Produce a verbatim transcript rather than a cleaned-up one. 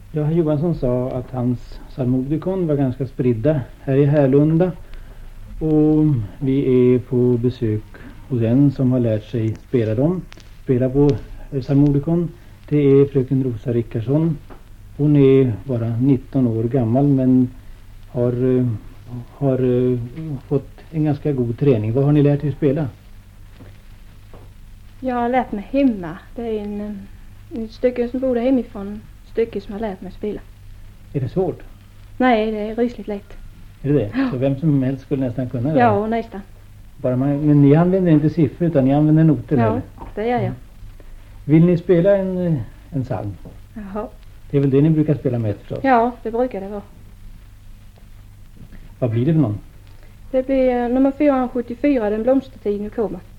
Ja, herr Johansson sa att hans psalmodikon var ganska spridda här i Härlunda. Och vi är på besök hos en som har lärt sig spela dem. Spela på psalmodikon. Det är fröken Rosa Rickardsson. Hon är bara nitton år gammal men har, har fått en ganska god träning. Vad har ni lärt er spela? Jag har lärt mig hemma. Det är en, en stycke som bor hemifrån. Stycke som har lärt mig spela. Är det svårt? Nej, det är rysligt lätt. Är det det? Ja. Så vem som helst skulle nästan kunna det? Ja, nästan. Bara man, men ni använder inte siffror utan ni använder noter? Ja, eller? det gör jag. Vill ni spela en, en psalm? Jaha. Det är väl det ni brukar spela med förstås? Ja, det brukar det vara. Vad blir det för någon? Det blir nummer fyrahundrasjuttiofyra, Den blomstertid nu kommer.